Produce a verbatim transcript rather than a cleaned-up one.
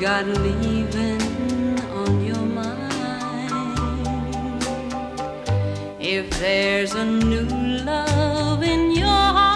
got leaving on your mind, if there's a new love in your heart,